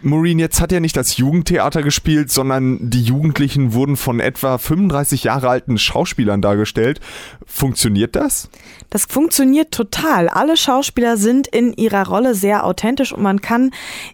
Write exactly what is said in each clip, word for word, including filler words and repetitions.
Maureen, jetzt hat er nicht das Jugendtheater gespielt, sondern die Jugendlichen wurden von etwa fünfunddreißig Jahre alten Schauspielern dargestellt. Funktioniert das? Das funktioniert total. Alle Schauspieler sind in ihrer Rolle sehr authentisch und man kann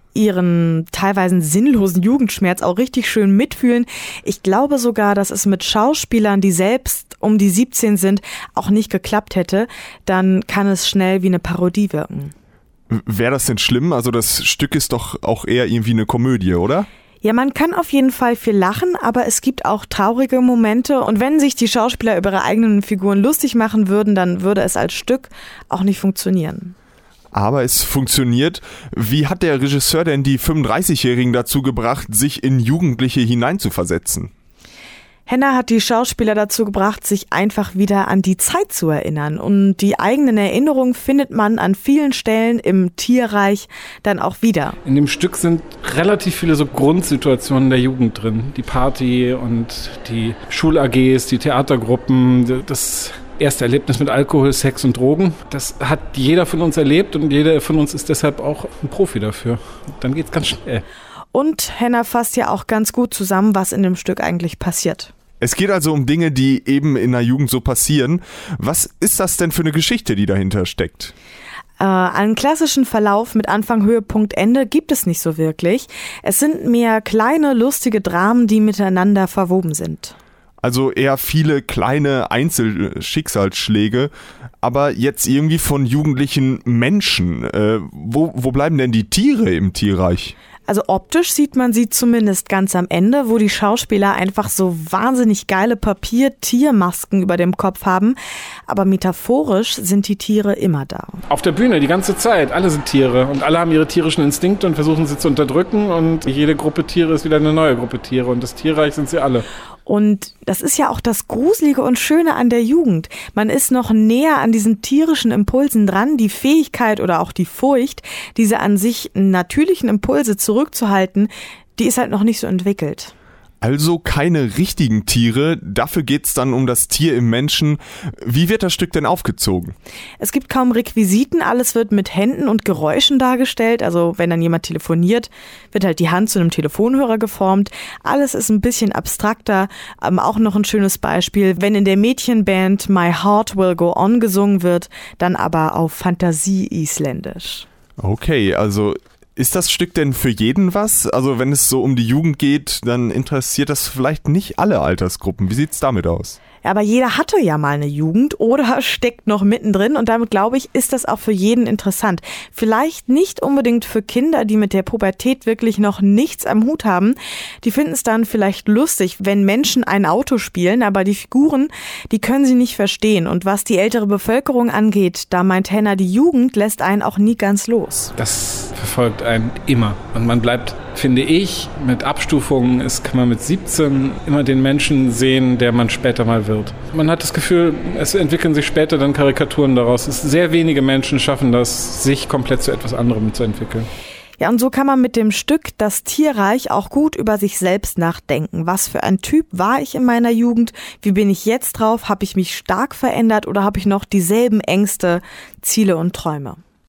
ihren teilweise sinnlosen Jugendschmerz auch richtig schön mitfühlen. Ich glaube sogar, dass es mit Schauspielern, die selbst um die siebzehn sind, auch nicht geklappt hätte. Dann kann es schnell wie eine Parodie wirken. Wäre das denn schlimm? Also das Stück ist doch auch eher irgendwie eine Komödie, oder? Ja, man kann auf jeden Fall viel lachen, aber es gibt auch traurige Momente. Und wenn sich die Schauspieler über ihre eigenen Figuren lustig machen würden, dann würde es als Stück auch nicht funktionieren. Aber es funktioniert. Wie hat der Regisseur denn die fünfunddreißigjährigen dazu gebracht, sich in Jugendliche hineinzuversetzen? Henner hat die Schauspieler dazu gebracht, sich einfach wieder an die Zeit zu erinnern. Und die eigenen Erinnerungen findet man an vielen Stellen im Tierreich dann auch wieder. In dem Stück sind relativ viele so Grundsituationen der Jugend drin. Die Party und die Schul-A Gs, die Theatergruppen, das erste Erlebnis mit Alkohol, Sex und Drogen. Das hat jeder von uns erlebt und jeder von uns ist deshalb auch ein Profi dafür. Dann geht's ganz schnell. Und Henner fasst ja auch ganz gut zusammen, was in dem Stück eigentlich passiert. Es geht also um Dinge, die eben in der Jugend so passieren. Was ist das denn für eine Geschichte, die dahinter steckt? Äh, einen klassischen Verlauf mit Anfang, Höhepunkt, Ende gibt es nicht so wirklich. Es sind mehr kleine, lustige Dramen, die miteinander verwoben sind. Also eher viele kleine Einzelschicksalsschläge, aber jetzt irgendwie von jugendlichen Menschen. Äh, wo, wo bleiben denn die Tiere im Tierreich? Also optisch sieht man sie zumindest ganz am Ende, wo die Schauspieler einfach so wahnsinnig geile Papier-Tiermasken über dem Kopf haben. Aber metaphorisch sind die Tiere immer da. Auf der Bühne die ganze Zeit. Alle sind Tiere und alle haben ihre tierischen Instinkte und versuchen sie zu unterdrücken. Und jede Gruppe Tiere ist wieder eine neue Gruppe Tiere. Und das Tierreich sind sie alle. Und das ist ja auch das Gruselige und Schöne an der Jugend. Man ist noch näher an diesen tierischen Impulsen dran. Die Fähigkeit oder auch die Furcht, diese an sich natürlichen Impulse zurückzuhalten, die ist halt noch nicht so entwickelt. Also keine richtigen Tiere, dafür geht's dann um das Tier im Menschen. Wie wird das Stück denn aufgezogen? Es gibt kaum Requisiten, alles wird mit Händen und Geräuschen dargestellt. Also wenn dann jemand telefoniert, wird halt die Hand zu einem Telefonhörer geformt. Alles ist ein bisschen abstrakter. Ähm, auch noch ein schönes Beispiel, wenn in der Mädchenband My Heart Will Go On gesungen wird, dann aber auf Fantasie-Isländisch. Okay, also ist das Stück denn für jeden was? Also wenn es so um die Jugend geht, dann interessiert das vielleicht nicht alle Altersgruppen. Wie sieht's damit aus? Ja, aber jeder hatte ja mal eine Jugend oder steckt noch mittendrin und damit, glaube ich, ist das auch für jeden interessant. Vielleicht nicht unbedingt für Kinder, die mit der Pubertät wirklich noch nichts am Hut haben. Die finden es dann vielleicht lustig, wenn Menschen ein Auto spielen, aber die Figuren, die können sie nicht verstehen. Und was die ältere Bevölkerung angeht, da meint Henner, die Jugend lässt einen auch nie ganz los. Das verfolgt einen immer. Und man bleibt, finde ich, mit Abstufungen, ist, kann man mit siebzehn immer den Menschen sehen, der man später mal wird. Man hat das Gefühl, es entwickeln sich später dann Karikaturen daraus. Es sehr wenige Menschen schaffen das, sich komplett zu etwas anderem zu entwickeln. Ja, und so kann man mit dem Stück Das Tierreich auch gut über sich selbst nachdenken. Was für ein Typ war ich in meiner Jugend? Wie bin ich jetzt drauf? Habe ich mich stark verändert oder habe ich noch dieselben Ängste, Ziele und Träume?